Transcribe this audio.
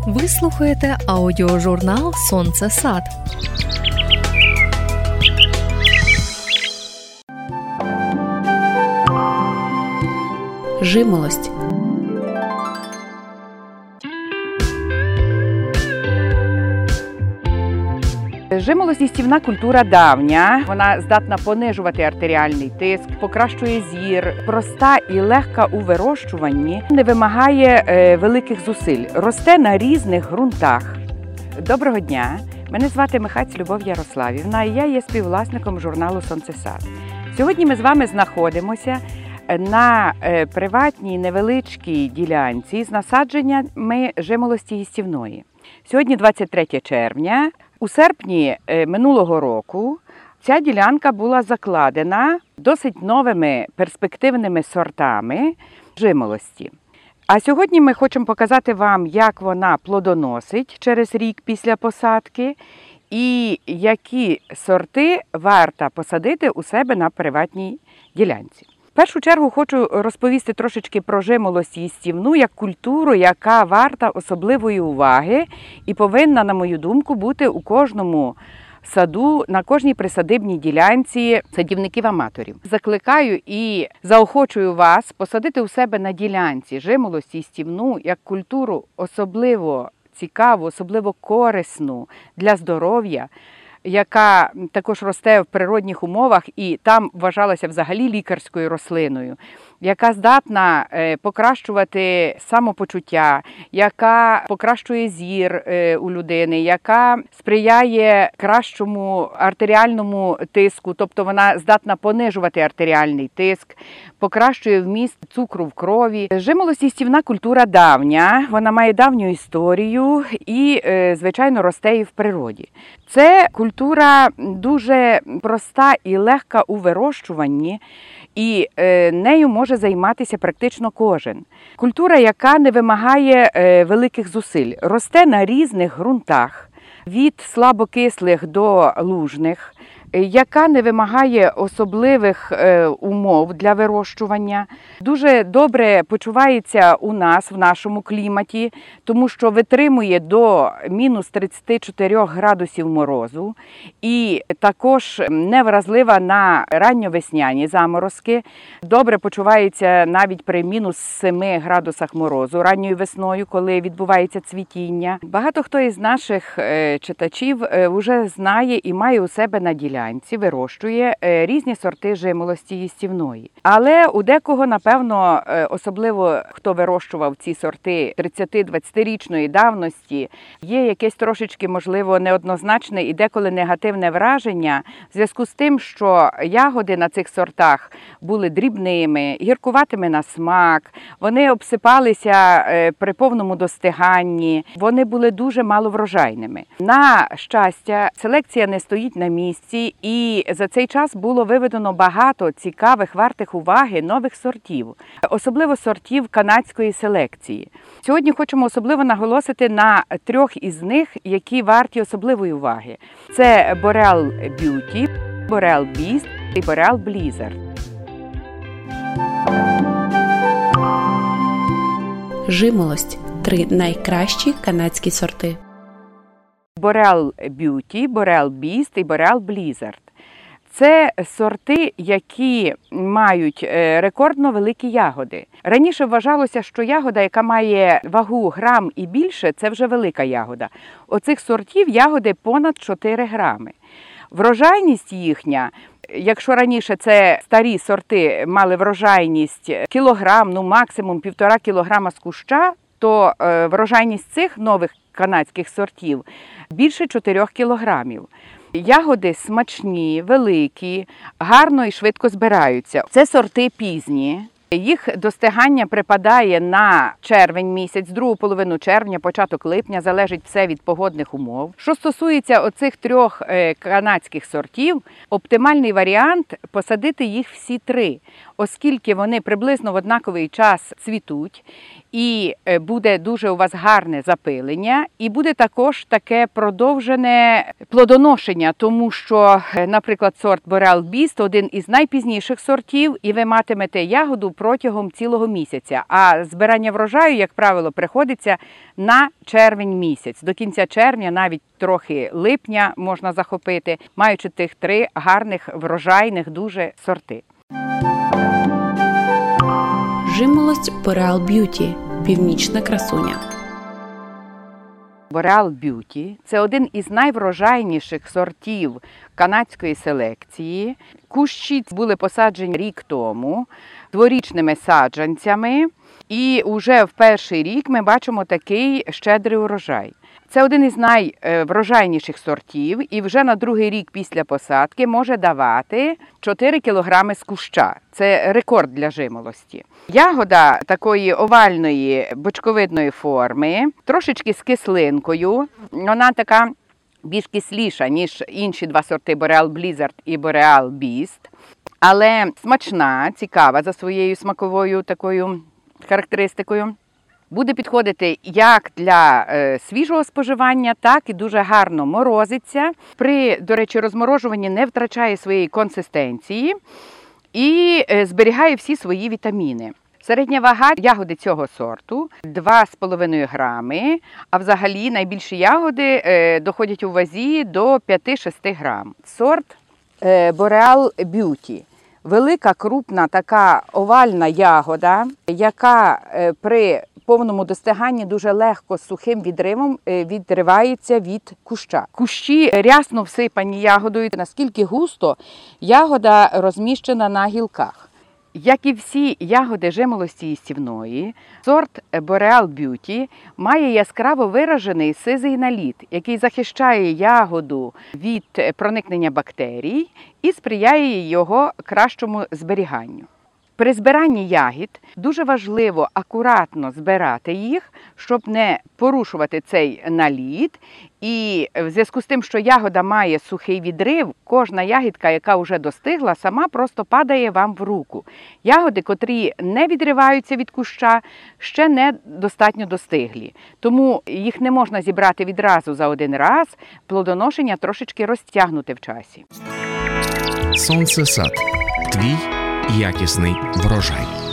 Ви слухаєте аудіожурнал «Сонце Сад». Жимолость. Жимолость – їстівна культура давня, вона здатна понижувати артеріальний тиск, покращує зір, проста і легка у вирощуванні, не вимагає великих зусиль, росте на різних ґрунтах. Доброго дня! Мене звати Михаць Любов Ярославівна і я є співвласником журналу «Сонце Сад». Сьогодні ми з вами знаходимося на приватній невеличкій ділянці з насадженнями жимолості їстівної. Сьогодні 23 червня. У серпні минулого року ця ділянка була закладена досить новими перспективними сортами жимолості. А сьогодні ми хочемо показати вам, як вона плодоносить через рік після посадки і які сорти варто посадити у себе на приватній ділянці. В першу чергу хочу розповісти трошечки про жимолость їстівну як культуру, яка варта особливої уваги і повинна, на мою думку, бути у кожному саду, на кожній присадибній ділянці садівників-аматорів. Закликаю і заохочую вас посадити у себе на ділянці жимолость їстівну як культуру особливо цікаву, особливо корисну для здоров'я, яка також росте в природних умовах і там вважалася взагалі лікарською рослиною, яка здатна покращувати самопочуття, яка покращує зір у людини, яка сприяє кращому артеріальному тиску, тобто вона здатна понижувати артеріальний тиск, покращує вміст цукру в крові. Жимолость їстівна культура давня, вона має давню історію і, звичайно, росте і в природі. Це культура дуже проста і легка у вирощуванні, і нею може займатися практично кожен. Культура, яка не вимагає великих зусиль, росте на різних ґрунтах, від слабокислих до лужних, яка не вимагає особливих умов для вирощування. Дуже добре почувається у нас, в нашому кліматі, тому що витримує до мінус 34 градусів морозу і також не вразлива на ранньовесняні заморозки. Добре почувається навіть при мінус 7 градусах морозу ранньою весною, коли відбувається цвітіння. Багато хто із наших читачів вже знає і має у себе на ділянці, вирощує різні сорти жимолості їстівної. Але у декого, напевно, особливо хто вирощував ці сорти 30-20-річної давності, є якесь трошечки, можливо, неоднозначне і деколи негативне враження в зв'язку з тим, що ягоди на цих сортах були дрібними, гіркуватими на смак, вони обсипалися при повному достиганні, вони були дуже маловрожайними. На щастя, селекція не стоїть на місці, і за цей час було виведено багато цікавих, вартих уваги нових сортів, особливо сортів канадської селекції. Сьогодні хочемо особливо наголосити на 3 із них, які варті особливої уваги. Це Boreal Beauty, Boreal Beast і Boreal Blizzard. Жимолость – 3 найкращі канадські сорти. Boreal Beauty, Boreal Beast і Boreal Blizzard. Це сорти, які мають рекордно великі ягоди. Раніше вважалося, що ягода, яка має вагу грам і більше, це вже велика ягода. Оцих сортів ягоди понад 4 грами. Врожайність їхня, якщо раніше це старі сорти мали врожайність кілограм, максимум 1,5 кілограма з куща, то врожайність цих нових канадських сортів більше 4 кілограмів. Ягоди смачні, великі, гарно і швидко збираються. Це сорти пізні. Їх достигання припадає на червень місяць, другу половину червня, початок липня, залежить все від погодних умов. Що стосується оцих 3 канадських сортів, оптимальний варіант – посадити їх всі 3, оскільки вони приблизно в однаковий час цвітуть І буде дуже у вас гарне запилення, і буде також таке продовжене плодоношення, тому що, наприклад, сорт Boreal Beast – один із найпізніших сортів, і ви матимете ягоду протягом цілого місяця. А збирання врожаю, як правило, приходиться на червень місяць. До кінця червня, навіть трохи липня можна захопити, маючи тих 3 гарних, врожайних дуже сорти. Жимолость Boreal Beauty – північна красуня. Boreal Beauty – це один із найврожайніших сортів канадської селекції. Кущі були посаджені рік тому дворічними саджанцями. І вже в перший рік ми бачимо такий щедрий урожай. Це один із найврожайніших сортів і вже на другий рік після посадки може давати 4 кілограми з куща. Це рекорд для жимолості. Ягода такої овальної бочковидної форми, трошечки з кислинкою. Вона така більш кисліша, ніж інші 2 сорти Boreal Blizzard і Boreal Beast. Але смачна, цікава за своєю смаковою такою характеристикою. Буде підходити як для свіжого споживання, так і дуже гарно морозиться. При, до речі, розморожуванні не втрачає своєї консистенції і зберігає всі свої вітаміни. Середня вага ягоди цього сорту 2,5 грами, а взагалі найбільші ягоди доходять у вазі до 5-6 грам. Сорт Boreal Beauty. Велика, крупна, така овальна ягода, яка при повному достиганні дуже легко з сухим відривом відривається від куща. Кущі рясно всипані ягодою, наскільки густо ягода розміщена на гілках. Як і всі ягоди жимолості їстівної, сорт Boreal Beauty має яскраво виражений сизий наліт, який захищає ягоду від проникнення бактерій і сприяє його кращому зберіганню. При збиранні ягід дуже важливо акуратно збирати їх, щоб не порушувати цей наліт. І в зв'язку з тим, що ягода має сухий відрив, кожна ягідка, яка вже достигла, сама просто падає вам в руку. Ягоди, котрі не відриваються від куща, ще не достатньо достиглі. Тому їх не можна зібрати відразу за один раз, плодоношення трошечки розтягнути в часі. Сонцесад. Твій якісний врожай.